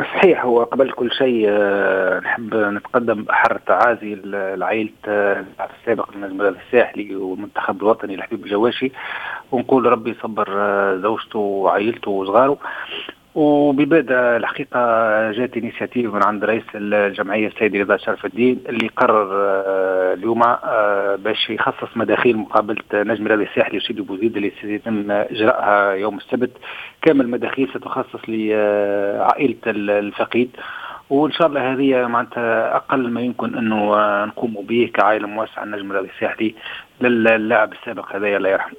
صحيح. هو قبل كل شيء نحب نتقدم بأحر التعازي لعائلة اللاعب السابق النجم الرياضي الساحلي والمنتخب الوطني الحبيب الجواشي، ونقول ربي يصبر زوجته وعائلته وصغاره. وببدأ الحقيقة جات انيشيتيف من عند رئيس الجمعية السيد رضا شرف الدين اللي قرر اليوم باش يخصص مداخيل مقابلة نجم الرياضي الساحلي وسيدي بوزيد اللي سيتم إجراءها يوم السبت. كامل المداخيل ستخصص لعائلة الفقيد، وإن شاء الله هذه معناتها أقل ما يمكن أنه نقوم به كعائلة موسعة النجم الرياضي الساحلي للاعب السابق هذا الله يرحمه.